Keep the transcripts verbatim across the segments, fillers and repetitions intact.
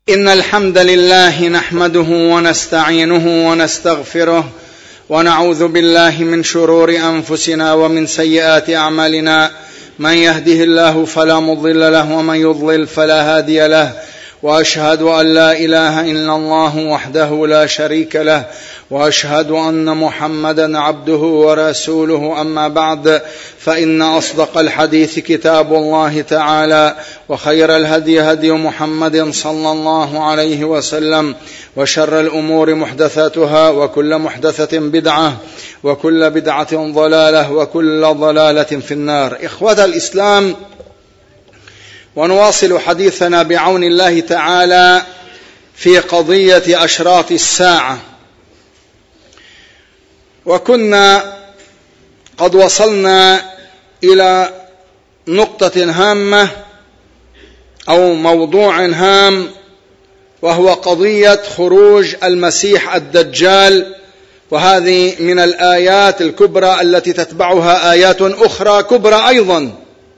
إن الحمد لله نحمده ونستعينه ونستغفره ونعوذ بالله من شرور أنفسنا ومن سيئات أعمالنا. من يهده الله فلا مضل له ومن يضلل فلا هادي له، وأشهد أن لا إله إلا الله وحده لا شريك له، وأشهد أن محمدا عبده ورسوله. أما بعد، فإن أصدق الحديث كتاب الله تعالى، وخير الهدي هدي محمد صلى الله عليه وسلم، وشر الأمور محدثاتها، وكل محدثة بدعة، وكل بدعة ضلالة، وكل ضلالة في النار. إخوة الإسلام، ونواصل حديثنا بعون الله تعالى في قضية أشراط الساعة. وكنا قد وصلنا إلى نقطة هامة أو موضوع هام، وهو قضية خروج المسيح الدجال، وهذه من الآيات الكبرى التي تتبعها آيات أخرى كبرى أيضا.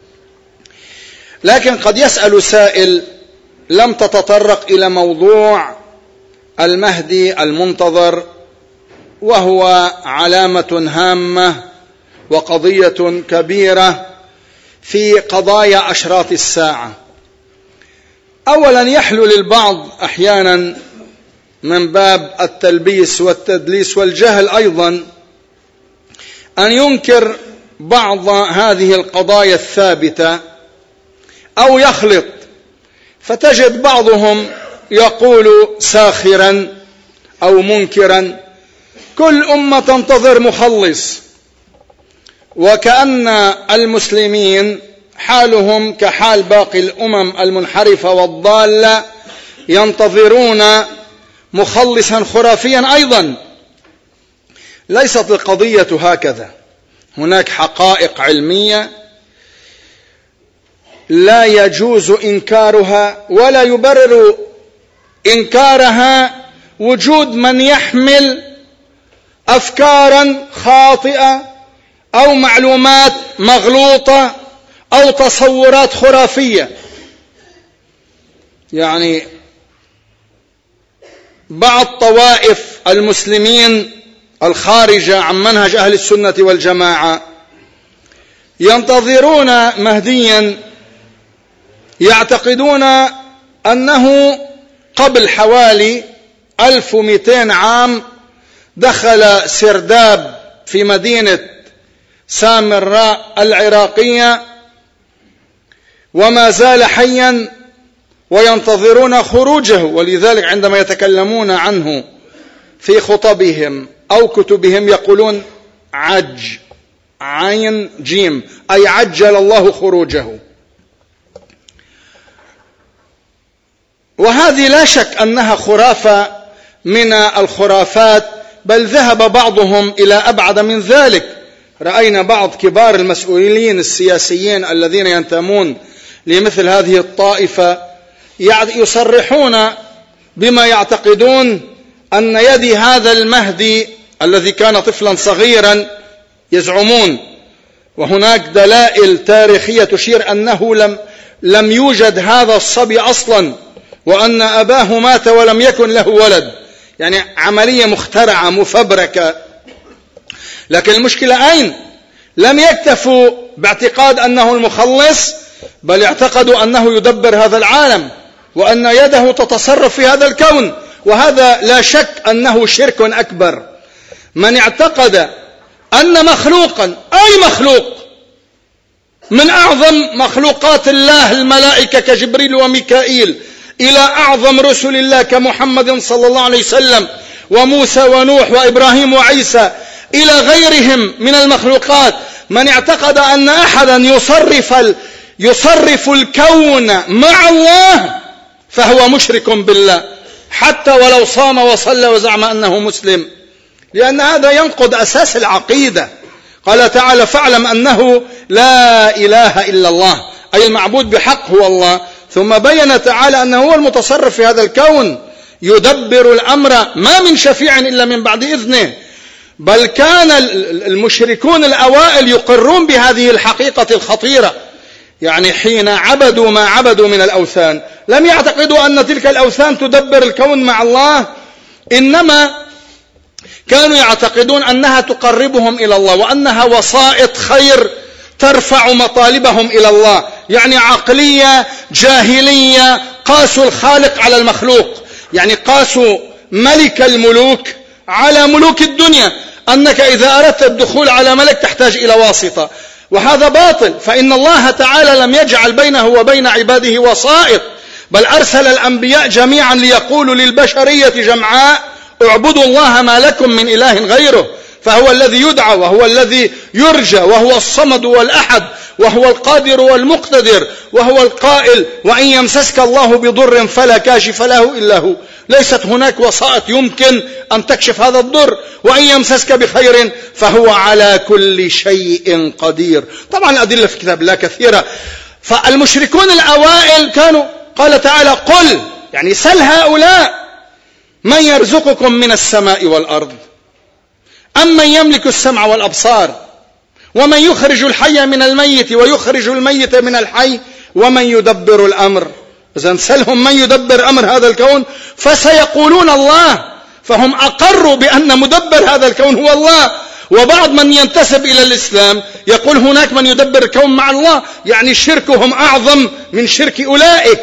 لكن قد يسأل سائل: لم تتطرق إلى موضوع المهدي المنتظر، وهو علامة هامة وقضية كبيرة في قضايا أشراط الساعة. أولا، يحلو للبعض أحيانا من باب التلبيس والتدليس والجهل أيضا أن ينكر بعض هذه القضايا الثابتة أو يخلط، فتجد بعضهم يقول ساخرا أو منكرا: كل أمة تنتظر مخلص، وكأن المسلمين حالهم كحال باقي الأمم المنحرفة والضالة، ينتظرون مخلصا خرافيا أيضا. ليست القضية هكذا. هناك حقائق علمية لا يجوز إنكارها، ولا يبرر إنكارها وجود من يحمل أفكارا خاطئة أو معلومات مغلوطة أو تصورات خرافية. يعني بعض طوائف المسلمين الخارجة عن منهج أهل السنة والجماعة ينتظرون مهديا، يعتقدون أنه قبل حوالي ألف ومئتين عام دخل سرداب في مدينة سامراء العراقية وما زال حيا، وينتظرون خروجه. ولذلك عندما يتكلمون عنه في خطبهم أو كتبهم يقولون عج، عين جيم، أي عجل الله خروجه. وهذه لا شك أنها خرافة من الخرافات، بل ذهب بعضهم إلى أبعد من ذلك. رأينا بعض كبار المسؤولين السياسيين الذين ينتمون لمثل هذه الطائفة يصرحون بما يعتقدون أن يد هذا المهدي الذي كان طفلا صغيرا، يزعمون، وهناك دلائل تاريخية تشير أنه لم لم يوجد هذا الصبي أصلا، وأن أباه مات ولم يكن له ولد، يعني عملية مخترعة مفبركة. لكن المشكلة أين؟ لم يكتفوا باعتقاد أنه المخلص، بل اعتقدوا أنه يدبر هذا العالم، وأن يده تتصرف في هذا الكون. وهذا لا شك أنه شرك أكبر. من اعتقد أن مخلوقا، أي مخلوق من أعظم مخلوقات الله الملائكة كجبريل وميكائيل، إلى أعظم رسل الله كمحمد صلى الله عليه وسلم وموسى ونوح وإبراهيم وعيسى، إلى غيرهم من المخلوقات، من اعتقد أن أحدا يصرف يصرف الكون مع الله فهو مشرك بالله، حتى ولو صام وصلى وزعم أنه مسلم، لأن هذا ينقض أساس العقيدة. قال تعالى: فاعلم أنه لا إله إلا الله، أي المعبود بحق هو الله. ثم بين تعالى أنه هو المتصرف في هذا الكون، يدبر الأمر، ما من شفيع إلا من بعد إذنه. بل كان المشركون الأوائل يقرون بهذه الحقيقة الخطيرة، يعني حين عبدوا ما عبدوا من الأوثان لم يعتقدوا أن تلك الأوثان تدبر الكون مع الله، إنما كانوا يعتقدون أنها تقربهم إلى الله وأنها وسائط خير ترفع مطالبهم إلى الله. يعني عقلية جاهلية، قاسوا الخالق على المخلوق، يعني قاسوا ملك الملوك على ملوك الدنيا، أنك إذا أردت الدخول على ملك تحتاج إلى واسطة، وهذا باطل. فإن الله تعالى لم يجعل بينه وبين عباده وسائط، بل أرسل الأنبياء جميعا ليقولوا للبشرية جمعاء اعبدوا الله ما لكم من إله غيره، فهو الذي يدعى وهو الذي يرجى وهو الصمد والأحد وهو القادر والمقتدر وهو القائل وإن يمسسك الله بضر فلا كاشف له إلا هو. ليست هناك وسائط يمكن أن تكشف هذا الضر. وإن يمسسك بخير فهو على كل شيء قدير. طبعا الأدلة في كتاب الله كثيرة. فالمشركون الأوائل كانوا قال تعالى قل، يعني سل هؤلاء من يرزقكم من السماء والأرض أم من يملك السمع والأبصار ومن يخرج الحي من الميت ويخرج الميت من الحي ومن يدبر الأمر. إذن سلهم من يدبر أمر هذا الكون فسيقولون الله، فهم أقروا بأن مدبر هذا الكون هو الله. وبعض من ينتسب إلى الإسلام يقول هناك من يدبر الكون مع الله، يعني شركهم أعظم من شرك أولئك.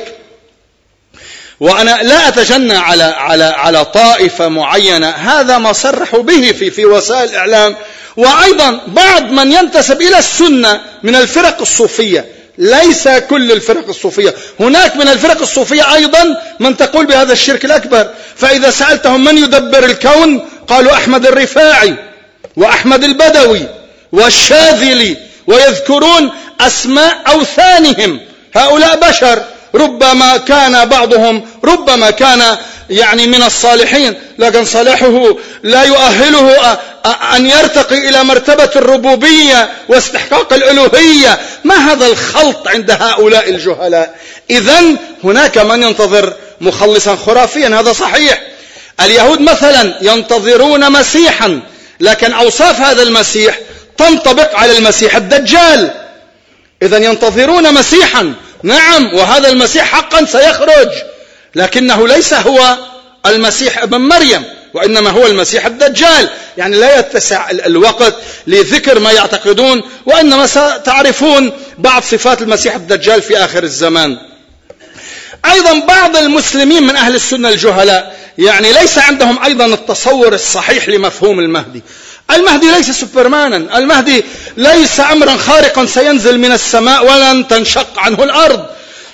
وأنا لا أتجنى على على على طائفة معينة، هذا ما صرحوا به في في وسائل الإعلام. وأيضا بعض من ينتسب إلى السنة من الفرق الصوفية، ليس كل الفرق الصوفية، هناك من الفرق الصوفية أيضا من تقول بهذا الشرك الأكبر. فإذا سألتهم من يدبر الكون قالوا أحمد الرفاعي وأحمد البدوي والشاذلي، ويذكرون أسماء أوثانهم. هؤلاء بشر، ربما كان بعضهم ربما كان يعني من الصالحين، لكن صلاحه لا يؤهله أن يرتقي إلى مرتبة الربوبية واستحقاق الألوهية. ما هذا الخلط عند هؤلاء الجهلاء؟ إذن هناك من ينتظر مخلصا خرافيا، هذا صحيح. اليهود مثلا ينتظرون مسيحا، لكن أوصاف هذا المسيح تنطبق على المسيح الدجال. إذن ينتظرون مسيحا، نعم، وهذا المسيح حقا سيخرج، لكنه ليس هو المسيح ابن مريم، وإنما هو المسيح الدجال. يعني لا يتسع الوقت لذكر ما يعتقدون، وإنما ستعرفون بعض صفات المسيح الدجال في آخر الزمان. أيضا بعض المسلمين من أهل السنة الجهلاء يعني ليس عندهم أيضا التصور الصحيح لمفهوم المهدي. المهدي ليس سوبرمانا، المهدي ليس أمرا خارقا سينزل من السماء ولن تنشق عنه الأرض.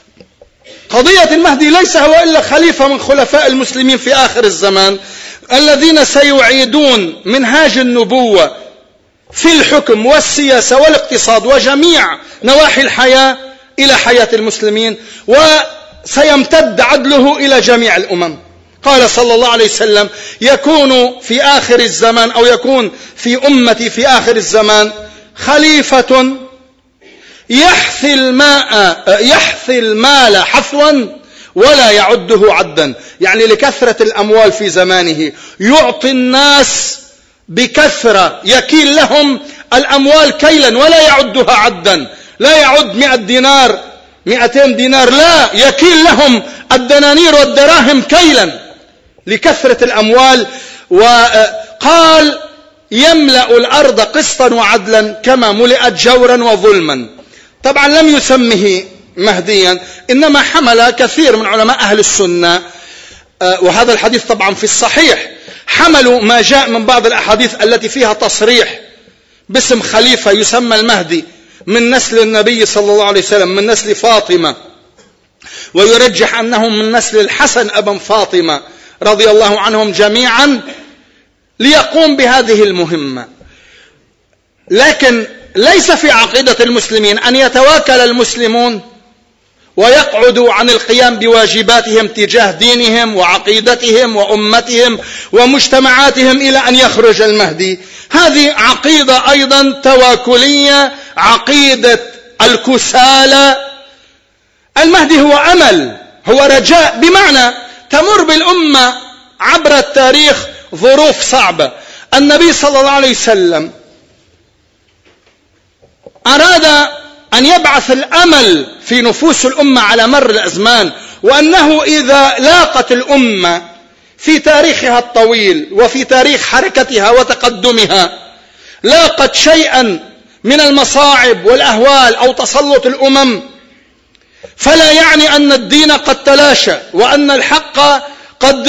قضية المهدي ليس هو إلا خليفة من خلفاء المسلمين في آخر الزمان الذين سيعيدون منهاج النبوة في الحكم والسياسة والاقتصاد وجميع نواحي الحياة إلى حياة المسلمين، وسيمتد عدله إلى جميع الأمم. قال صلى الله عليه وسلم يكون في آخر الزمان أو يكون في أمتي في آخر الزمان خليفة يحثي الماء يحثي المال حثوا ولا يعده عدا، يعني لكثرة الأموال في زمانه يعطي الناس بكثرة، يكيل لهم الأموال كيلا ولا يعدها عدا، لا يعد مئة دينار مئتين دينار، لا، يكيل لهم الدنانير والدراهم كيلا لكثرة الأموال. وقال يملأ الأرض قسطا وعدلا كما ملئت جورا وظلما. طبعا لم يسمه مهديا، إنما حمل كثير من علماء أهل السنة، وهذا الحديث طبعا في الصحيح، حملوا ما جاء من بعض الأحاديث التي فيها تصريح باسم خليفة يسمى المهدي من نسل النبي صلى الله عليه وسلم، من نسل فاطمة، ويرجح أنهم من نسل الحسن أبن فاطمة رضي الله عنهم جميعا، ليقوم بهذه المهمة. لكن ليس في عقيدة المسلمين أن يتواكل المسلمون ويقعدوا عن القيام بواجباتهم تجاه دينهم وعقيدتهم وأمتهم ومجتمعاتهم إلى أن يخرج المهدي. هذه عقيدة أيضا تواكلية، عقيدة الكسالى. المهدي هو أمل، هو رجاء، بمعنى تمر بالأمة عبر التاريخ ظروف صعبة. النبي صلى الله عليه وسلم أراد أن يبعث الأمل في نفوس الأمة على مر الأزمان، وأنه إذا لاقت الأمة في تاريخها الطويل وفي تاريخ حركتها وتقدمها لاقت شيئا من المصاعب والأهوال أو تسلط الأمم، فلا يعني أن الدين قد تلاشى وأن الحق قد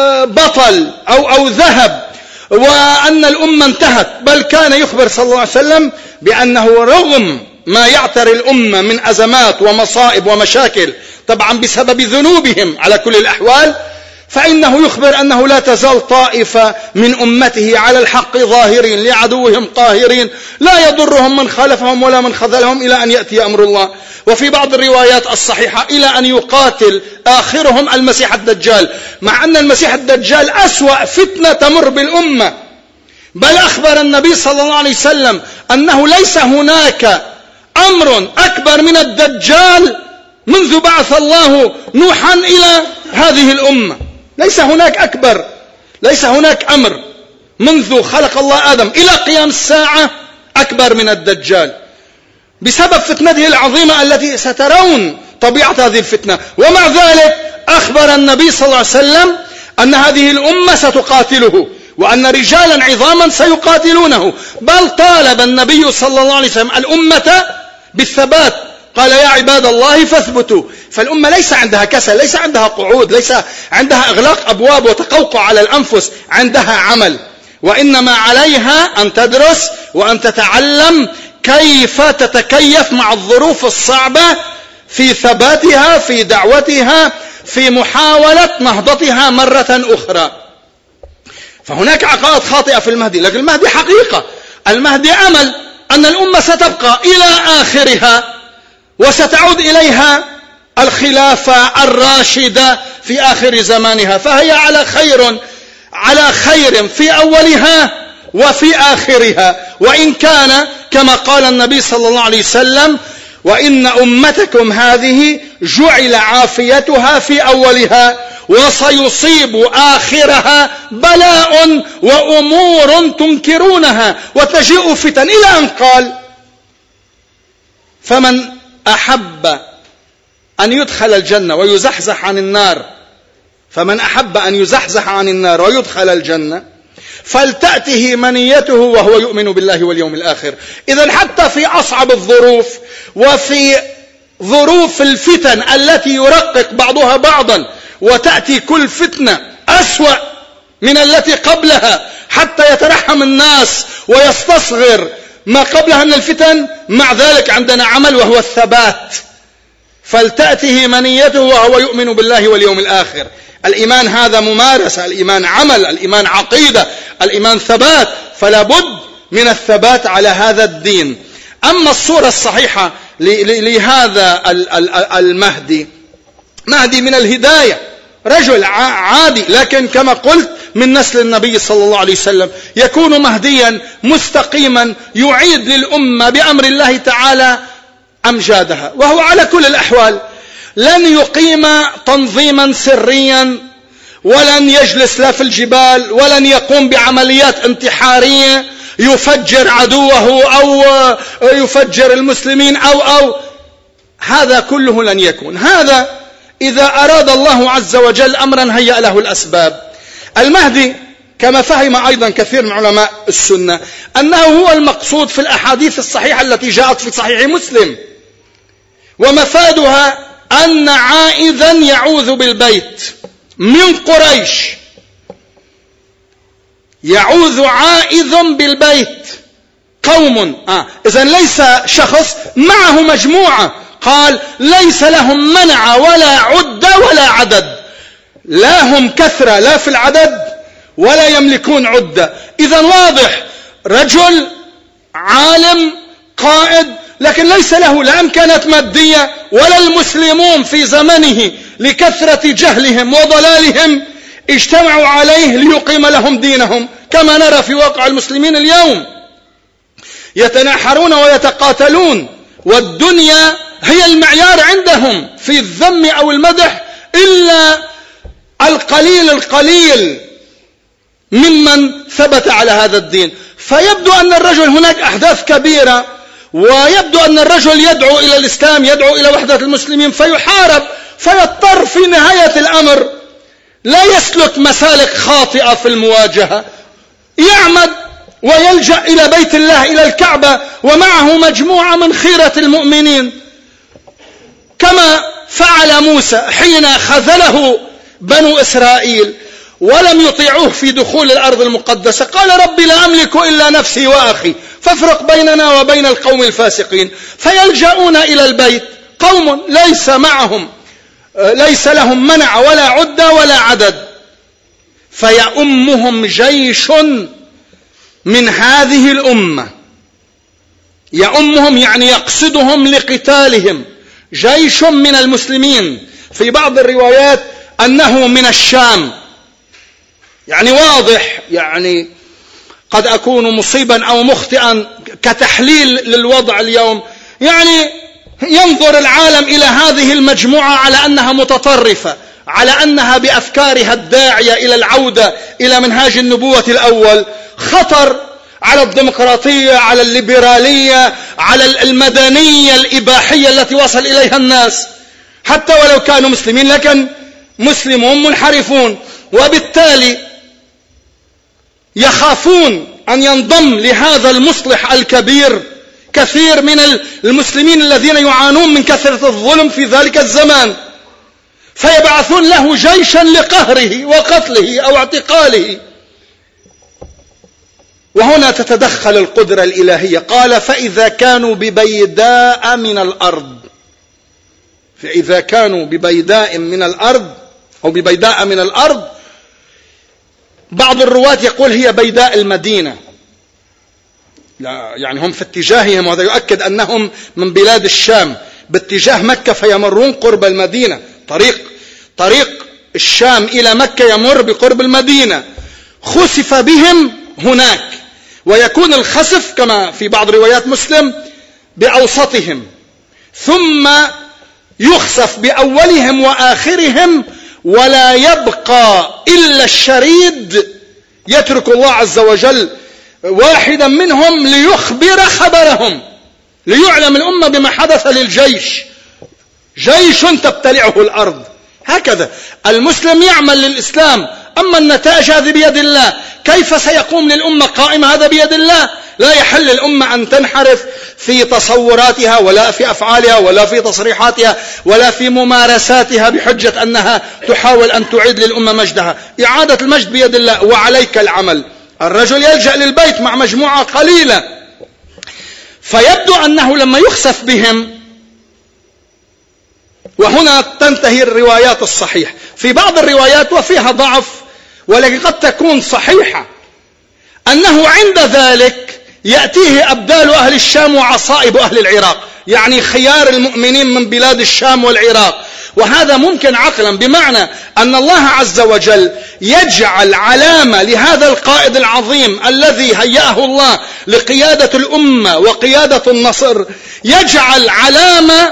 بطل أو, أو ذهب وأن الأمة انتهت، بل كان يخبر صلى الله عليه وسلم بأنه رغم ما يعتري الأمة من أزمات ومصائب ومشاكل طبعا بسبب ذنوبهم على كل الأحوال، فإنه يخبر أنه لا تزال طائفة من أمته على الحق ظاهرين لعدوهم قاهرين، لا يضرهم من خالفهم ولا من خذلهم إلى أن يأتي أمر الله. وفي بعض الروايات الصحيحة إلى أن يقاتل آخرهم المسيح الدجال، مع أن المسيح الدجال أسوأ فتنة تمر بالأمة، بل أخبر النبي صلى الله عليه وسلم أنه ليس هناك أمر أكبر من الدجال منذ بعث الله نوحا إلى هذه الأمة. ليس هناك أكبر، ليس هناك أمر منذ خلق الله آدم إلى قيام الساعة أكبر من الدجال، بسبب فتنته العظيمة التي سترون طبيعة هذه الفتنة. ومع ذلك أخبر النبي صلى الله عليه وسلم أن هذه الأمة ستقاتله وأن رجالا عظاما سيقاتلونه، بل طالب النبي صلى الله عليه وسلم الأمة بالثبات، قال يا عباد الله فاثبتوا. فالأمة ليس عندها كسل، ليس عندها قعود، ليس عندها إغلاق أبواب وتقوقع على الأنفس، عندها عمل، وإنما عليها أن تدرس وأن تتعلم كيف تتكيف مع الظروف الصعبة في ثباتها في دعوتها في محاولة نهضتها مرة أخرى. فهناك عقائد خاطئة في المهدي، لكن المهدي حقيقة، المهدي أمل أن الأمة ستبقى إلى آخرها وستعود إليها الخلافة الراشدة في آخر زمانها، فهي على خير على خير في أولها وفي آخرها، وإن كان كما قال النبي صلى الله عليه وسلم وإن أمتكم هذه جعل عافيتها في أولها وسيصيب آخرها بلاء وأمور تنكرونها وتجيء فتن، إلى أن قال فمن أحب أن يدخل الجنة ويزحزح عن النار فمن أحب أن يزحزح عن النار ويدخل الجنة فلتأته منيته وهو يؤمن بالله واليوم الآخر. إذن حتى في أصعب الظروف وفي ظروف الفتن التي يرقق بعضها بعضا وتأتي كل فتنة أسوأ من التي قبلها حتى يترحم الناس ويستصغر ما قبلها من الفتن، مع ذلك عندنا عمل وهو الثبات. فلتأته منيته وهو يؤمن بالله واليوم الآخر. الإيمان هذا ممارسة، الإيمان عمل، الإيمان عقيدة، الإيمان ثبات، فلا بد من الثبات على هذا الدين. أما الصورة الصحيحة لهذا المهدي، مهدي من الهداية، رجل عادي لكن كما قلت من نسل النبي صلى الله عليه وسلم، يكون مهديا مستقيما يعيد للأمة بأمر الله تعالى أمجادها، وهو على كل الأحوال لن يقيم تنظيما سريا ولن يجلس لا في الجبال ولن يقوم بعمليات انتحارية يفجر عدوه أو يفجر المسلمين أو أو هذا كله لن يكون. هذا إذا أراد الله عز وجل أمرا هيأ له الأسباب. المهدي كما فهم أيضا كثير من علماء السنة أنه هو المقصود في الأحاديث الصحيحة التي جاءت في صحيح مسلم، ومفادها أن عائذا يعوذ بالبيت من قريش، يعوذ عائذ بالبيت قوم آه. إذن ليس شخص معه مجموعة، قال ليس لهم منع ولا عدة ولا عدد، لا هم كثرة لا في العدد ولا يملكون عدة. إذن واضح رجل عالم قائد، لكن ليس له لا إمكانات مادية ولا المسلمون في زمنه لكثرة جهلهم وضلالهم اجتمعوا عليه ليقيم لهم دينهم، كما نرى في واقع المسلمين اليوم يتناحرون ويتقاتلون، والدنيا هي المعيار عندهم في الذم أو المدح، إلا القليل القليل ممن ثبت على هذا الدين. فيبدو أن الرجل هناك أحداث كبيرة ويبدو أن الرجل يدعو إلى الإسلام، يدعو إلى وحدة المسلمين، فيحارب، فيضطر في نهاية الأمر لا يسلك مسالك خاطئة في المواجهة، يعمد ويلجأ إلى بيت الله، إلى الكعبة، ومعه مجموعة من خيرة المؤمنين، كما فعل موسى حين خذله بنو إسرائيل ولم يطيعوه في دخول الأرض المقدسة. قال ربي لا أملك إلا نفسي وأخي فافرق بيننا وبين القوم الفاسقين. فيلجؤون إلى البيت قوم ليس معهم ليس لهم منع ولا عدة ولا عدد، فيأمهم جيش من هذه الأمة، يأمهم يعني يقصدهم لقتالهم، جيش من المسلمين. في بعض الروايات أنه من الشام، يعني واضح، يعني قد أكون مصيبا أو مخطئا كتحليل للوضع اليوم، يعني ينظر العالم إلى هذه المجموعة على أنها متطرفة، على أنها بأفكارها الداعية إلى العودة إلى منهاج النبوة الأول، خطر على الديمقراطية، على الليبرالية، على المدنية الإباحية التي وصل إليها الناس، حتى ولو كانوا مسلمين لكن مسلمون منحرفون، وبالتالي يخافون أن ينضم لهذا المصلح الكبير كثير من المسلمين الذين يعانون من كثرة الظلم في ذلك الزمان، فيبعثون له جيشا لقهره وقتله أو اعتقاله. وهنا تتدخل القدرة الإلهية. قال فإذا كانوا ببيداء من الأرض، فإذا كانوا ببيداء من الأرض أو ببيداء من الأرض، بعض الرواة يقول هي بيداء المدينة، لا يعني هم في اتجاههم، وهذا يؤكد أنهم من بلاد الشام باتجاه مكة، فيمرون قرب المدينة، طريق طريق الشام إلى مكة يمر بقرب المدينة. خسف بهم هناك، ويكون الخسف كما في بعض روايات مسلم بأوسطهم، ثم يخسف بأولهم وآخرهم، ولا يبقى إلا الشريد، يترك الله عز وجل واحدا منهم ليخبر خبرهم، ليعلم الأمة بما حدث للجيش، جيش تبتلعه الأرض. هكذا المسلم يعمل للإسلام، أما النتائج هذه بيد الله. كيف سيقوم للأمة قائمة؟ هذا بيد الله. لا يحل الأمة أن تنحرف في تصوراتها ولا في أفعالها ولا في تصريحاتها ولا في ممارساتها بحجة أنها تحاول أن تعيد للأمة مجدها. إعادة المجد بيد الله، وعليك العمل. الرجل يلجأ للبيت مع مجموعة قليلة، فيبدو أنه لما يخسف بهم، وهنا تنتهي الروايات الصحيحة. في بعض الروايات وفيها ضعف ولكن قد تكون صحيحة، أنه عند ذلك يأتيه أبدال أهل الشام وعصائب أهل العراق، يعني خيار المؤمنين من بلاد الشام والعراق. وهذا ممكن عقلا، بمعنى أن الله عز وجل يجعل علامة لهذا القائد العظيم الذي هيأه الله لقيادة الأمة وقيادة النصر، يجعل علامة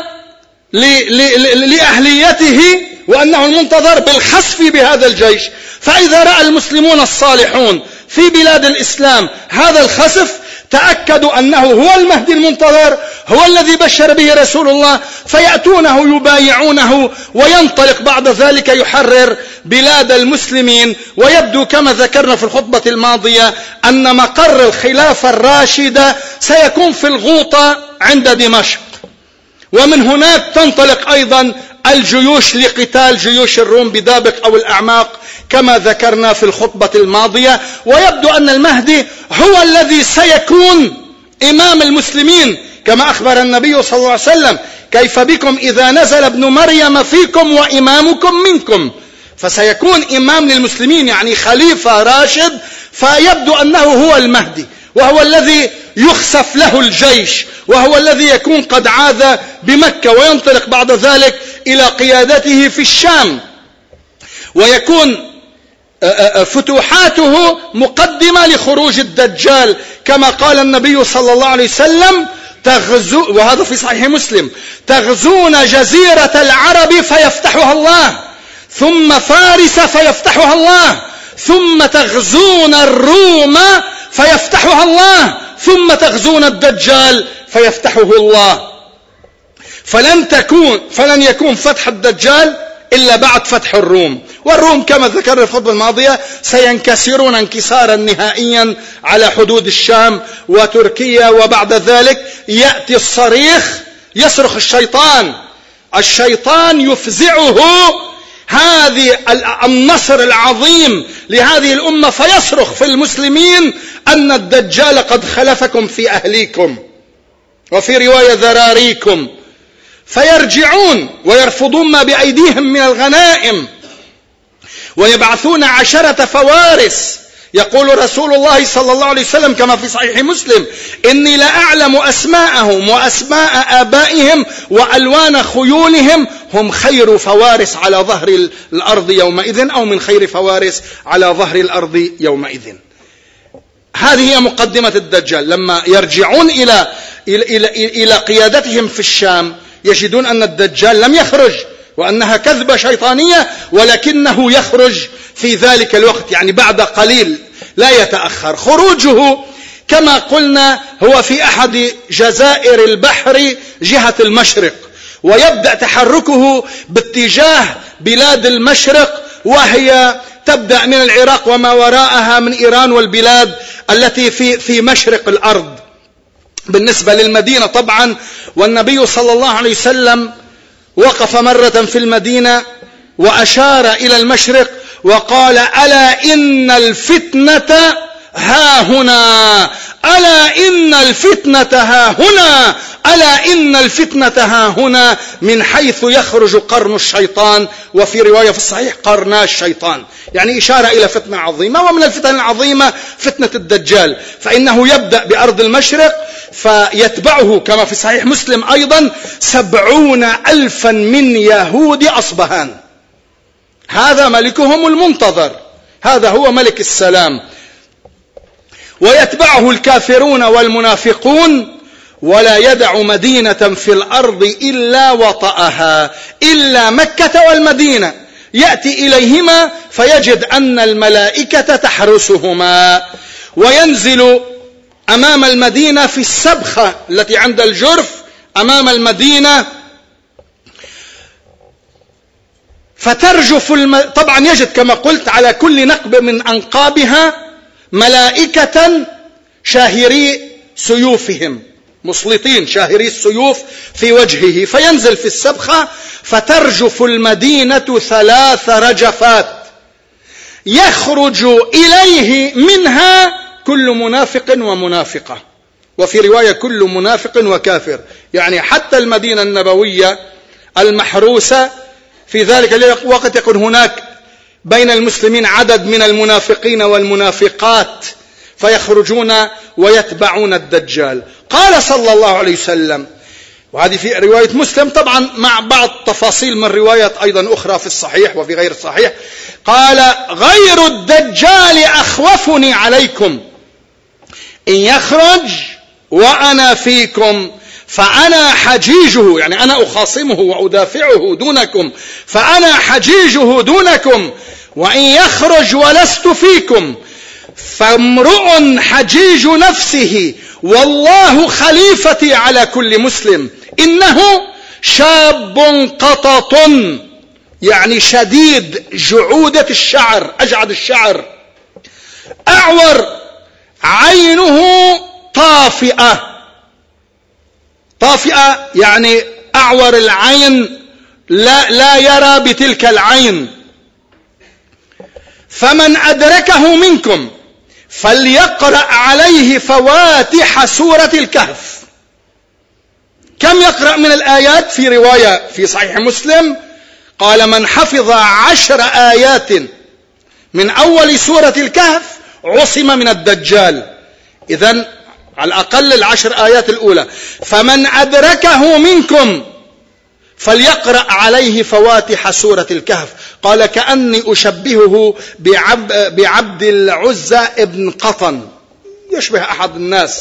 لأهليته وأنه المنتظر بالخسف بهذا الجيش. فإذا رأى المسلمون الصالحون في بلاد الإسلام هذا الخسف، تأكدوا أنه هو المهدي المنتظر، هو الذي بشر به رسول الله، فيأتونه يبايعونه، وينطلق بعد ذلك يحرر بلاد المسلمين. ويبدو كما ذكرنا في الخطبة الماضية أن مقر الخلافة الراشدة سيكون في الغوطة عند دمشق، ومن هناك تنطلق أيضا الجيوش لقتال جيوش الروم بدابق أو الأعماق كما ذكرنا في الخطبة الماضية. ويبدو أن المهدي هو الذي سيكون إمام المسلمين، كما أخبر النبي صلى الله عليه وسلم: كيف بكم إذا نزل ابن مريم فيكم وإمامكم منكم. فسيكون إمام للمسلمين، يعني خليفة راشد. فيبدو أنه هو المهدي، وهو الذي يخسف له الجيش، وهو الذي يكون قد عاذ بمكة، وينطلق بعد ذلك إلى قيادته في الشام، ويكون فتوحاته مقدمة لخروج الدجال، كما قال النبي صلى الله عليه وسلم: تغزو، وهذا في صحيح مسلم: تغزون جزيرة العرب فيفتحها الله، ثم فارس فيفتحها الله، ثم تغزون الروم فيفتحها الله، ثم تغزون الدجال فيفتحه الله. فلن تكون فلن يكون فتح الدجال إلا بعد فتح الروم، والروم كما ذكرنا في الخطبة الماضية سينكسرون انكسارا نهائيا على حدود الشام وتركيا، وبعد ذلك يأتي الصريخ، يصرخ الشيطان الشيطان يفزعه هذه النصر العظيم لهذه الأمة، فيصرخ في المسلمين أن الدجال قد خلفكم في أهليكم، وفي رواية ذراريكم، فيرجعون ويرفضون ما بأيديهم من الغنائم ويبعثون عشرة فوارس. يقول رسول الله صلى الله عليه وسلم كما في صحيح مسلم: إني لأعلم أسماءهم وأسماء آبائهم وألوان خيولهم، هم خير فوارس على ظهر الأرض يومئذ، أو من خير فوارس على ظهر الأرض يومئذ. هذه هي مقدمة الدجال. لما يرجعون إلى إلى إلى, إلى قيادتهم في الشام يجدون أن الدجال لم يخرج، وأنها كذبة شيطانية، ولكنه يخرج في ذلك الوقت، يعني بعد قليل لا يتأخر. خروجه كما قلنا هو في أحد جزائر البحر جهة المشرق، ويبدأ تحركه باتجاه بلاد المشرق، وهي تبدأ من العراق وما وراءها من إيران والبلاد التي في في مشرق الأرض. بالنسبة للمدينة طبعا، والنبي صلى الله عليه وسلم وقف مرة في المدينة وأشار إلى المشرق وقال: ألا إن الفتنة ها هنا، ألا إن الفتنة ها هنا، ألا إن الفتنة ها هنا، من حيث يخرج قرن الشيطان، وفي رواية في الصحيح قرنا الشيطان، يعني إشارة إلى فتنة عظيمة. ومن الفتن العظيمة فتنة الدجال، فإنه يبدأ بأرض المشرق فيتبعه كما في صحيح مسلم أيضا سبعون ألفا من يهود أصبهان، هذا ملكهم المنتظر، هذا هو ملك السلام. ويتبعه الكافرون والمنافقون، ولا يدع مدينة في الأرض إلا وطأها، إلا مكة والمدينة، يأتي إليهما فيجد أن الملائكة تحرسهما، وينزل أمام المدينة في السبخة التي عند الجرف أمام المدينة، فترجف الم... طبعا يجد كما قلت على كل نقب من أنقابها ملائكة شاهري سيوفهم، مسلطين شاهري السيوف في وجهه، فينزل في السبخة فترجف المدينة ثلاث رجفات، يخرج إليه منها كل منافق ومنافقة، وفي رواية كل منافق وكافر، يعني حتى المدينة النبوية المحروسة في ذلك الوقت يكون هناك بين المسلمين عدد من المنافقين والمنافقات، فيخرجون ويتبعون الدجال. قال صلى الله عليه وسلم، وهذه في رواية مسلم طبعا مع بعض تفاصيل من روايات أيضا أخرى في الصحيح وفي غير الصحيح، قال: غير الدجال أخوفني عليكم، إن يخرج وأنا فيكم فأنا حجيجه، يعني أنا أخاصمه وأدافعه دونكم، فأنا حجيجه دونكم، وإن يخرج ولست فيكم فامرؤ حجيج نفسه، والله خليفتي على كل مسلم، إنه شاب قطط، يعني شديد جعودة الشعر، أجعد الشعر، أعور، عينه طافئة، طافئة يعني أعور العين، لا, لا يرى بتلك العين، فمن أدركه منكم فليقرأ عليه فواتح سورة الكهف. كم يقرأ من الآيات؟ في رواية في صحيح مسلم قال: من حفظ عشر آيات من أول سورة الكهف عصم من الدجال. إذن على الأقل العشر آيات الأولى. فمن أدركه منكم فليقرأ عليه فواتح سورة الكهف. قال: كأني أشبهه بعب بعبد العزى ابن قطن، يشبه أحد الناس.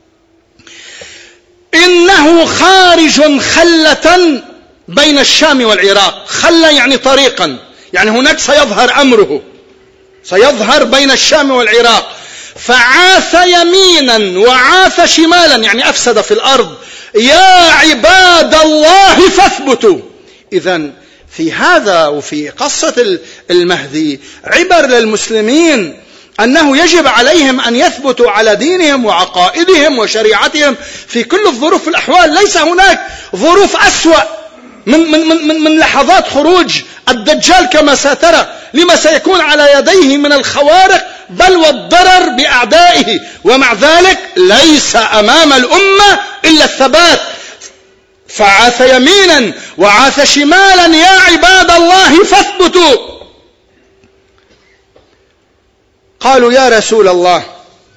إنه خارج خلة بين الشام والعراق، خلة يعني طريقا، يعني هناك سيظهر أمره، سيظهر بين الشام والعراق، فعاث يمينا وعاث شمالا، يعني أفسد في الأرض. يا عباد الله فاثبتوا. إذن في هذا وفي قصة المهدي عبر للمسلمين أنه يجب عليهم أن يثبتوا على دينهم وعقائدهم وشريعتهم في كل الظروف والأحوال. ليس هناك ظروف أسوأ من, من, من, من لحظات خروج الدجال كما سترى، لما سيكون على يديه من الخوارق بل والضرر بأعدائه، ومع ذلك ليس أمام الأمة إلا الثبات. فعاث يمينا وعاث شمالا يا عباد الله فاثبتوا. قالوا يا رسول الله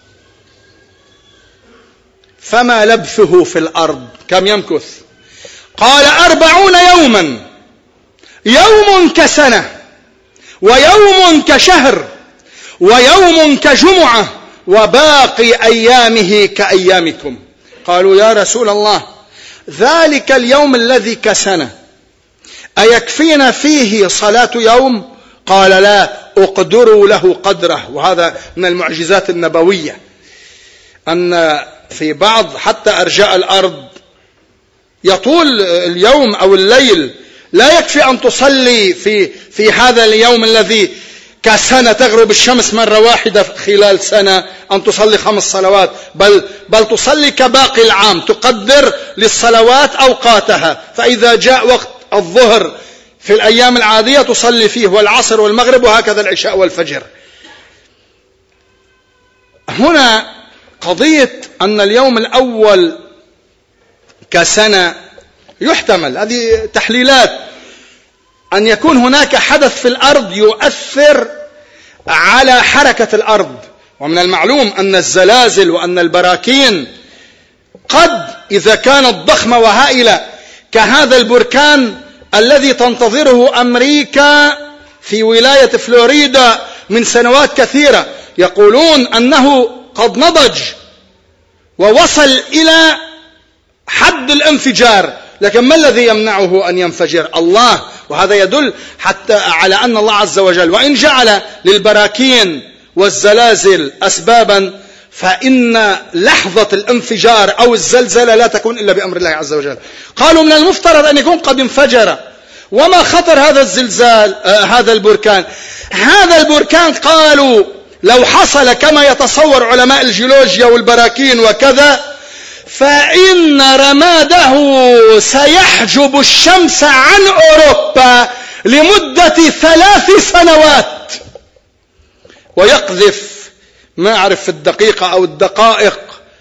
فما لبثه في الأرض، كم يمكث؟ قال أربعون يوما، يوم كسنة ويوم كشهر ويوم كجمعة وباقي أيامه كأيامكم. قالوا يا رسول الله ذلك اليوم الذي كسنة أيكفينا فيه صلاة يوم؟ قال لا، اقدروا له قدره. وهذا من المعجزات النبوية أن في بعض حتى أرجاء الأرض يطول اليوم أو الليل، لا يكفي أن تصلي في في هذا اليوم الذي كسنة تغرب الشمس مرة واحدة خلال سنة أن تصلي خمس صلوات، بل بل تصلي كباقي العام، تقدر للصلوات أوقاتها. فإذا جاء وقت الظهر في الأيام العادية تصلي فيه، والعصر والمغرب، وهكذا العشاء والفجر. هنا قضية أن اليوم الأول كسنة يحتمل، هذه تحليلات، أن يكون هناك حدث في الأرض يؤثر على حركة الأرض. ومن المعلوم أن الزلازل وأن البراكين قد إذا كانت ضخمة وهائلة كهذا البركان الذي تنتظره أمريكا في ولاية فلوريدا من سنوات كثيرة، يقولون أنه قد نضج ووصل إلى حد الانفجار، لكن ما الذي يمنعه أن ينفجر؟ الله. وهذا يدل حتى على أن الله عز وجل وإن جعل للبراكين والزلازل أسبابا، فإن لحظة الانفجار أو الزلزلة لا تكون إلا بأمر الله عز وجل. قالوا من المفترض أن يكون قد انفجر. وما خطر هذا الزلزال آه هذا البركان؟ هذا البركان قالوا لو حصل كما يتصور علماء الجيولوجيا والبراكين وكذا، فإن رماده سيحجب الشمس عن أوروبا لمدة ثلاث سنوات، ويقذف ما أعرف في الدقيقة أو الدقائق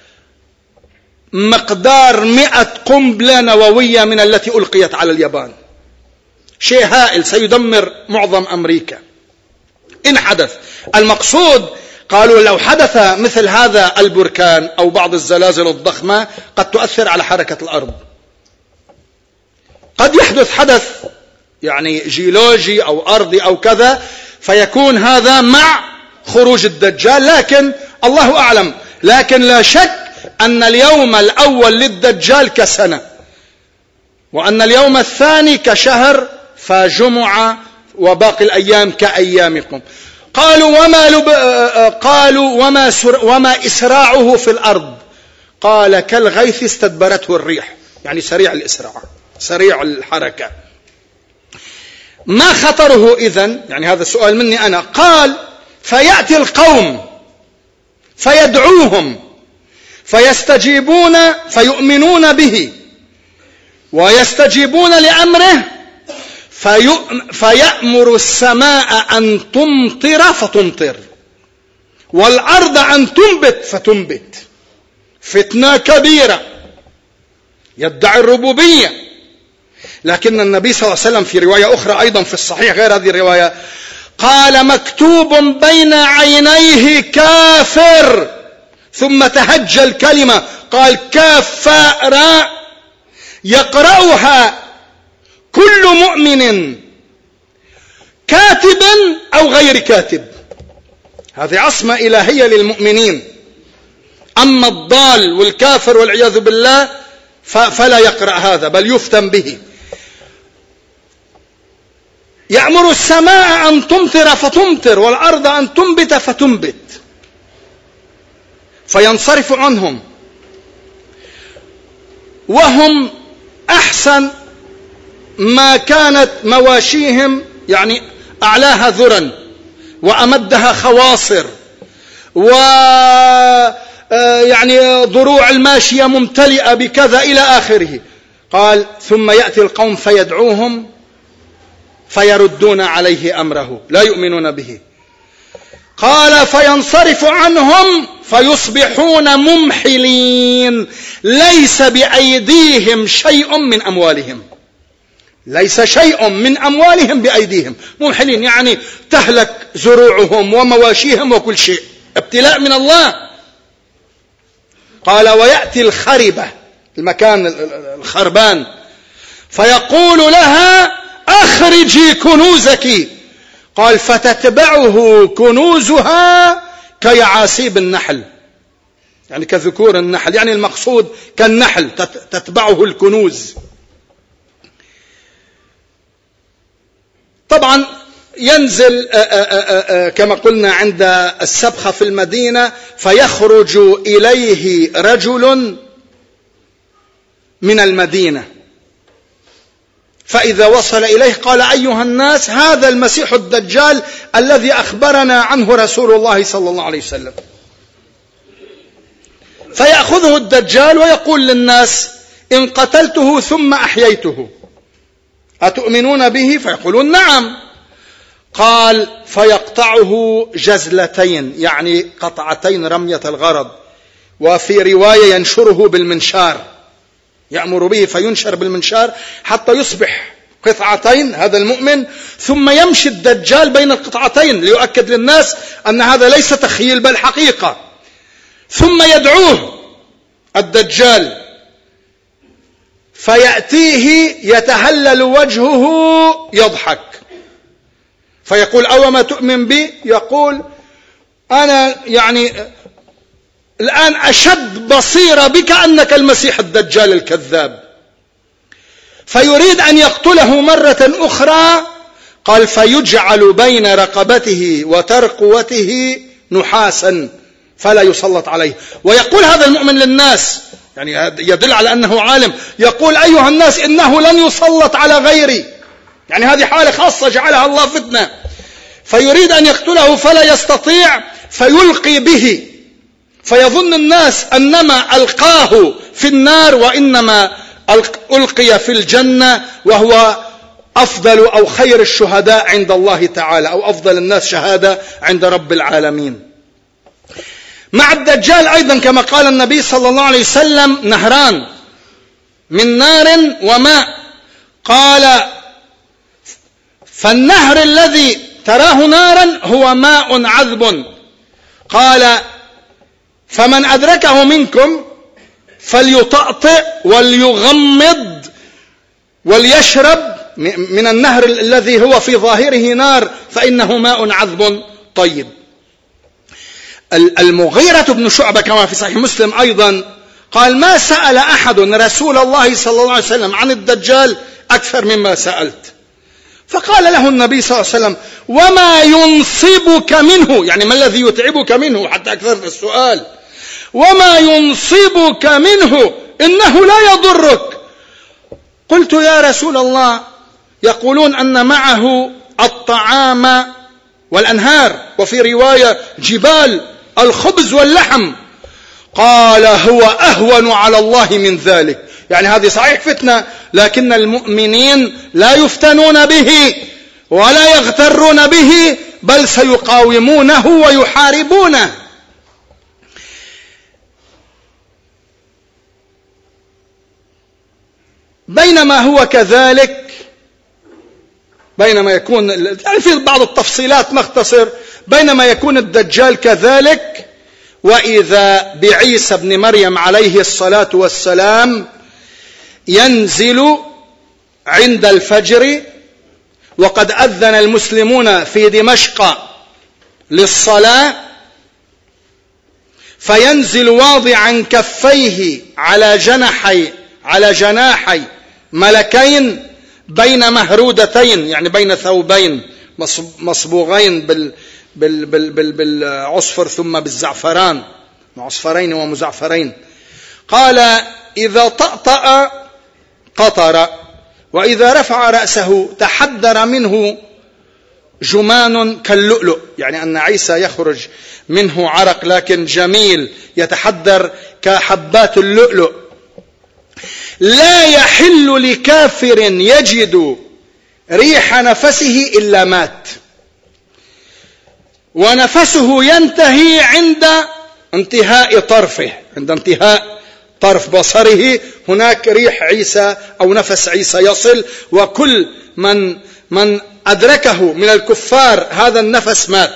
مقدار مئة قنبلة نووية من التي ألقيت على اليابان. شيء هائل سيدمر معظم أمريكا إن حدث. المقصود قالوا لو حدث مثل هذا البركان أو بعض الزلازل الضخمة قد تؤثر على حركة الأرض. قد يحدث حدث يعني جيولوجي أو أرضي أو كذا، فيكون هذا مع خروج الدجال، لكن الله أعلم. لكن لا شك أن اليوم الأول للدجال كسنة، وأن اليوم الثاني كشهر، فجمعة، وباقي الأيام كأيامكم. قالوا وما لب... قالوا وما سر... وما إسراعه في الأرض؟ قال كالغيث استدبرته الريح، يعني سريع الإسراع، سريع الحركة. ما خطره إذن؟ يعني هذا السؤال مني أنا. قال فيأتي القوم فيدعوهم فيستجيبون فيؤمنون به ويستجيبون لأمره، في... فيأمر السماء أن تمطر فتمطر، والأرض أن تنبت فتنبت. فتنة كبيرة، يدعي الربوبية. لكن النبي صلى الله عليه وسلم في رواية أخرى أيضا في الصحيح غير هذه الرواية قال مكتوب بين عينيه كافر، ثم تهجى الكلمة قال كاف فاء راء، يقرأها كل مؤمن كاتب أو غير كاتب. هذه عصمة إلهية للمؤمنين. أما الضال والكافر والعياذ بالله فلا يقرأ هذا بل يفتن به. يأمر السماء أن تمطر فتمطر، والأرض أن تنبت فتنبت. فينصرف عنهم وهم أحسن ما كانت مواشيهم، يعني أعلاها ذرا وأمدها خواصر، و يعني ضروع الماشية ممتلئة بكذا إلى آخره. قال ثم يأتي القوم فيدعوهم فيردون عليه أمره، لا يؤمنون به. قال فينصرف عنهم فيصبحون ممحلين، ليس بأيديهم شيء من أموالهم، ليس شيء من أموالهم بأيديهم، ممحلين يعني تهلك زروعهم ومواشيهم وكل شيء، ابتلاء من الله. قال ويأتي الخربة، المكان الخربان، فيقول لها أخرجي كنوزك. قال فتتبعه كنوزها كيعاسيب النحل، يعني كذكور النحل، يعني المقصود كالنحل تتبعه الكنوز. طبعا ينزل كما قلنا عند السبخة في المدينة، فيخرج إليه رجل من المدينة، فإذا وصل إليه قال أيها الناس هذا المسيح الدجال الذي أخبرنا عنه رسول الله صلى الله عليه وسلم. فيأخذه الدجال ويقول للناس إن قتلته ثم أحييته أتؤمنون به؟ فيقولون نعم. قال فيقطعه جزلتين، يعني قطعتين رمية الغرض، وفي رواية ينشره بالمنشار، يأمر به فينشر بالمنشار حتى يصبح قطعتين هذا المؤمن، ثم يمشي الدجال بين القطعتين ليؤكد للناس أن هذا ليس تخيل بل حقيقة. ثم يدعوه الدجال فيأتيه يتهلل وجهه يضحك، فيقول أو ما تؤمن بي؟ يقول أنا يعني الآن أشد بصيرة بك أنك المسيح الدجال الكذاب. فيريد أن يقتله مرة أخرى. قال فيجعل بين رقبته وترقوته نحاسا فلا يسلط عليه. ويقول هذا المؤمن للناس، يعني يدل على أنه عالم، يقول أيها الناس إنه لن يسلط على غيري، يعني هذه حالة خاصة جعلها الله فتنة. فيريد أن يقتله فلا يستطيع، فيلقي به، فيظن الناس أنما ألقاه في النار وإنما ألقي في الجنة، وهو أفضل أو خير الشهداء عند الله تعالى، أو أفضل الناس شهادة عند رب العالمين. مع الدجال أيضا كما قال النبي صلى الله عليه وسلم نهران من نار وماء. قال فالنهر الذي تراه نارا هو ماء عذب. قال فمن أدركه منكم فليطأطئ وليغمض وليشرب من النهر الذي هو في ظاهره نار فإنه ماء عذب طيب. المغيرة بن شعبة كما في صحيح مسلم أيضا قال ما سأل أحد رسول الله صلى الله عليه وسلم عن الدجال أكثر مما سألت. فقال له النبي صلى الله عليه وسلم وما ينصبك منه، يعني ما الذي يتعبك منه حتى أكثر السؤال، وما ينصبك منه إنه لا يضرك. قلت يا رسول الله يقولون أن معه الطعام والأنهار، وفي رواية جبال الخبز واللحم. قال هو أهون على الله من ذلك، يعني هذه صحيح فتنة، لكن المؤمنين لا يفتنون به ولا يغترون به، بل سيقاومونه ويحاربونه. بينما هو كذلك، بينما يكون يعني في بعض التفصيلات مختصر، بينما يكون الدجال كذلك، وإذا بعيسى بن مريم عليه الصلاة والسلام ينزل عند الفجر وقد أذن المسلمون في دمشق للصلاة، فينزل واضعا كفيه على جناحي على جناحي ملكين بين مهرودتين، يعني بين ثوبين مصبوغين بال بال بال بال بالعصفر ثم بالزعفران معصفرين ومزعفرين. قال إذا طأطأ قطر، وإذا رفع رأسه تحدر منه جمان كاللؤلؤ، يعني أن عيسى يخرج منه عرق لكن جميل يتحدر كحبات اللؤلؤ. لا يحل لكافر يجد ريح نفسه إلا مات، ونفسه ينتهي عند انتهاء طرفه، عند انتهاء طرف بصره هناك ريح عيسى أو نفس عيسى يصل، وكل من من أدركه من الكفار هذا النفس مات.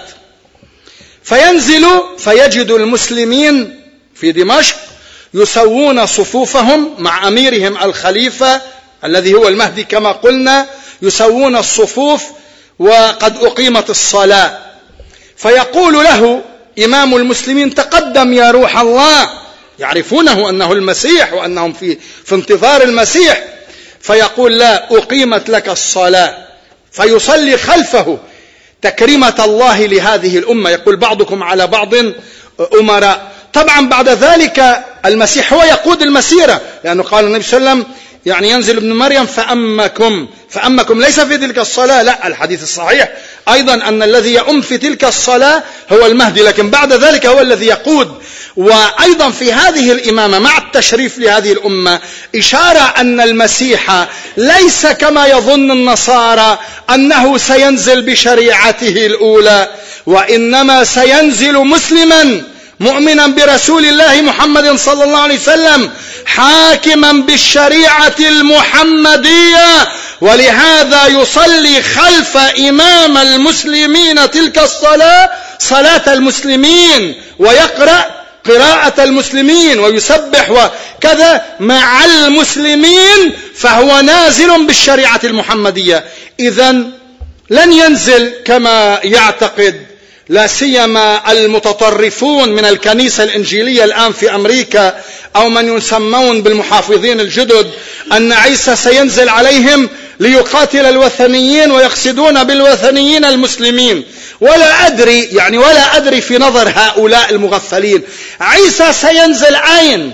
فينزل فيجد المسلمين في دمشق يسوون صفوفهم مع أميرهم الخليفة الذي هو المهدي كما قلنا، يسوون الصفوف وقد أقيمت الصلاة، فيقول له إمام المسلمين تقدم يا روح الله، يعرفونه أنه المسيح وأنهم في, في انتظار المسيح، فيقول لا، أقيمت لك الصلاة، فيصلي خلفه تكريمة الله لهذه الأمة. يقول بعضكم على بعض أمراء. طبعا بعد ذلك المسيح هو يقود المسيرة، لأنه قال النبي صلى الله عليه وسلم يعني ينزل ابن مريم فأمكم، فأمكم ليس في تلك الصلاة، لا، الحديث الصحيح أيضا أن الذي يؤم في تلك الصلاة هو المهدي، لكن بعد ذلك هو الذي يقود. وأيضا في هذه الإمامة مع التشريف لهذه الأمة إشارة أن المسيح ليس كما يظن النصارى أنه سينزل بشريعته الأولى، وإنما سينزل مسلما مؤمنا برسول الله محمد صلى الله عليه وسلم حاكما بالشريعة المحمدية، ولهذا يصلي خلف إمام المسلمين تلك الصلاة صلاة المسلمين، ويقرأ قراءة المسلمين ويسبح وكذا مع المسلمين، فهو نازل بالشريعة المحمدية. إذن لن ينزل كما يعتقد لا سيما المتطرفون من الكنيسة الإنجيلية الآن في أمريكا أو من يسمون بالمحافظين الجدد أن عيسى سينزل عليهم ليقاتل الوثنيين ويقصدون بالوثنيين المسلمين. ولا أدري يعني ولا أدري في نظر هؤلاء المغفلين عيسى سينزل أين؟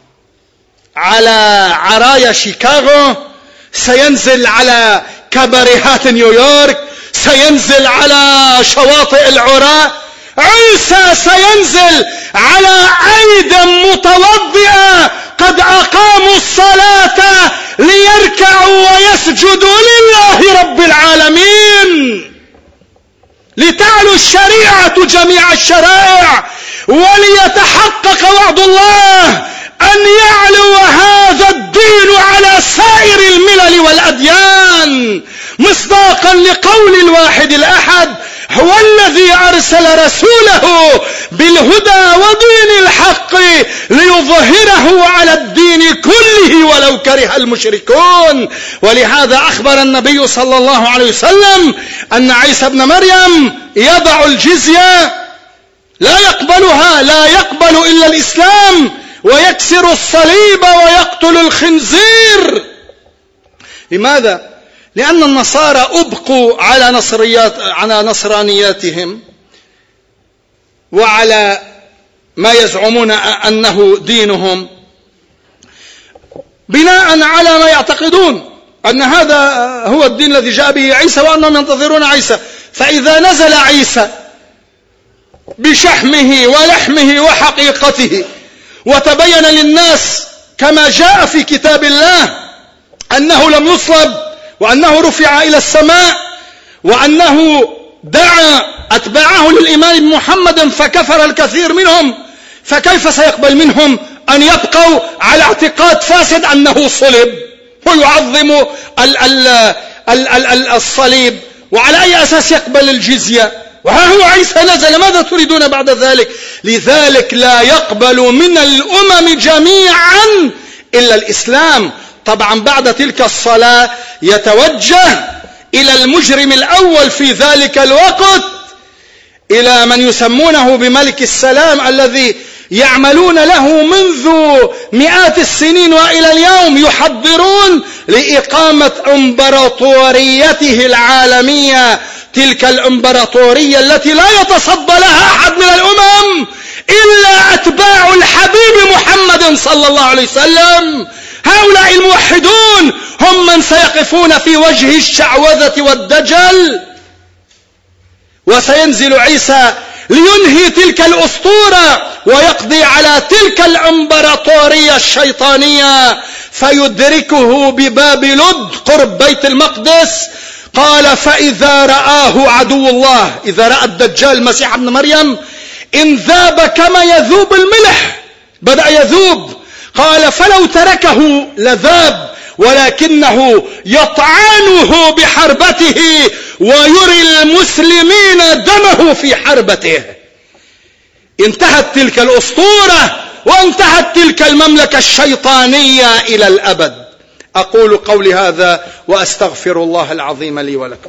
على عرايا شيكاغو؟ سينزل على كباريهات نيويورك؟ سينزل على شواطئ العراة؟ عيسى سينزل على أيد متوضئة قد أقاموا الصلاة ليركعوا ويسجدوا لله رب العالمين، لتعلو الشريعة جميع الشرائع، وليتحقق وعد الله أن يعلو هذا الدين على سائر الملل والأديان، مصداقا لقول الواحد الأحد هو الذي أرسل رسوله بالهدى ودين الحق ليظهره على الدين كله ولو كره المشركون. ولهذا أخبر النبي صلى الله عليه وسلم أن عيسى ابن مريم يضع الجزية لا يقبلها، لا يقبل إلا الإسلام، ويكسر الصليب ويقتل الخنزير. لماذا؟ لأن النصارى أبقوا على نصريات على نصرانياتهم وعلى ما يزعمون أنه دينهم بناء على ما يعتقدون أن هذا هو الدين الذي جاء به عيسى وأنهم ينتظرون عيسى. فإذا نزل عيسى بشحمه ولحمه وحقيقته وتبين للناس كما جاء في كتاب الله أنه لم يصلب وأنه رفع إلى السماء وأنه دعا أتباعه للإيمان بمحمد فكفر الكثير منهم، فكيف سيقبل منهم أن يبقوا على اعتقاد فاسد أنه صلب ويعظم الصليب؟ وعلى أي أساس يقبل الجزية؟ وها هو عيسى نزل، ماذا تريدون بعد ذلك؟ لذلك لا يقبل من الأمم جميعا إلا الإسلام. طبعا بعد تلك الصلاة يتوجه إلى المجرم الأول في ذلك الوقت، إلى من يسمونه بملك السلام الذي يعملون له منذ مئات السنين وإلى اليوم، يحضرون لإقامة إمبراطوريته العالمية، تلك الإمبراطورية التي لا يتصدى لها أحد من الأمم إلا أتباع الحبيب محمد صلى الله عليه وسلم. هؤلاء الموحدون هم من سيقفون في وجه الشعوذة والدجل، وسينزل عيسى لينهي تلك الأسطورة ويقضي على تلك الإمبراطورية الشيطانية، فيدركه بباب لد قرب بيت المقدس. قال: فإذا رآه عدو الله، إذا رأى الدجال المسيح ابن مريم انذاب كما يذوب الملح، بدأ يذوب. قال: فلو تركه لذاب، ولكنه يطعنه بحربته ويري المسلمين دمه في حربته. انتهت تلك الأسطورة وانتهت تلك المملكة الشيطانية إلى الأبد. أقول قولي هذا وأستغفر الله العظيم لي ولكم.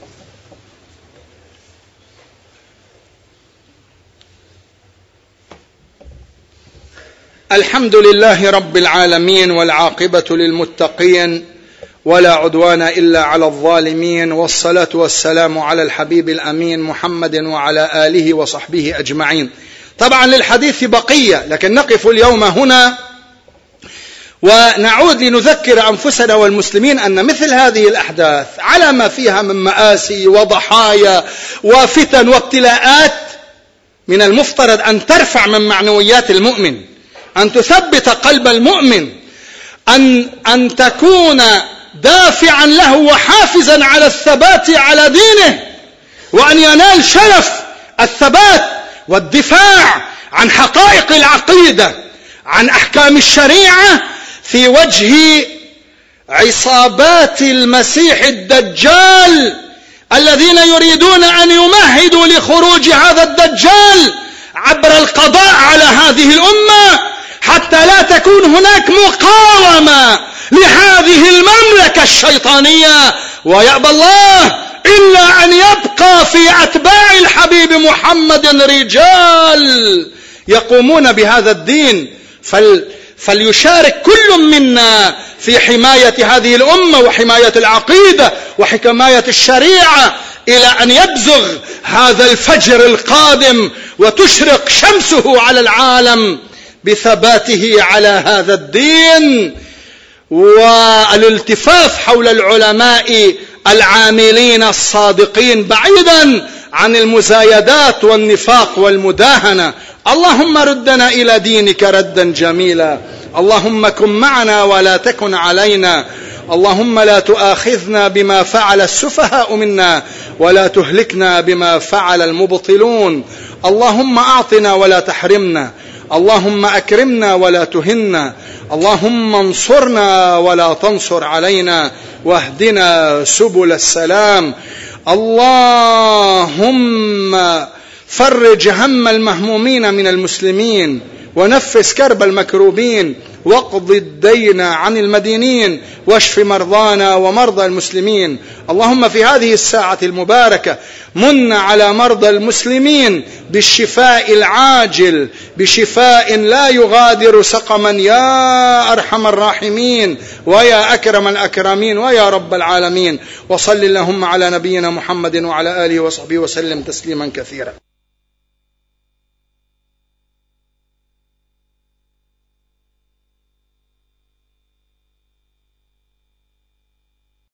الحمد لله رب العالمين، والعاقبة للمتقين، ولا عدوان إلا على الظالمين، والصلاة والسلام على الحبيب الأمين محمد وعلى آله وصحبه أجمعين. طبعا للحديث بقية، لكن نقف اليوم هنا ونعود لنذكر أنفسنا والمسلمين أن مثل هذه الأحداث على ما فيها من مآسي وضحايا وفتن وابتلاءات من المفترض أن ترفع من معنويات المؤمن، أن تثبت قلب المؤمن، أن, أن تكون دافعا له وحافزا على الثبات على دينه، وأن ينال شرف الثبات والدفاع عن حقائق العقيدة، عن أحكام الشريعة في وجه عصابات المسيح الدجال الذين يريدون أن يمهدوا لخروج هذا الدجال عبر القضاء على هذه الأمة، حتى لا تكون هناك مقاومة لهذه المملكة الشيطانية. ويأبى الله إلا أن يبقى في أتباع الحبيب محمد رجال يقومون بهذا الدين. فل فليشارك كل منا في حماية هذه الأمة وحماية العقيدة وحماية الشريعة إلى أن يبزغ هذا الفجر القادم وتشرق شمسه على العالم بثباته على هذا الدين، والالتفاف حول العلماء العاملين الصادقين بعيدا عن المزايدات والنفاق والمداهنة. اللهم ردنا إلى دينك ردا جميلا، اللهم كن معنا ولا تكن علينا، اللهم لا تؤاخذنا بما فعل السفهاء منا ولا تهلكنا بما فعل المبطلون. اللهم أعطنا ولا تحرمنا، اللهم أكرمنا ولا تهنا، اللهم انصرنا ولا تنصر علينا، واهدنا سبل السلام. اللهم فرج هم المهمومين من المسلمين، ونفس كرب المكروبين، واقض الدين عن المدينين، واشف مرضانا ومرضى المسلمين. اللهم في هذه الساعة المباركة من على مرضى المسلمين بالشفاء العاجل، بشفاء لا يغادر سقما، يا أرحم الراحمين ويا أكرم الأكرمين ويا رب العالمين. وصل اللهم على نبينا محمد وعلى آله وصحبه وسلم تسليما كثيرا.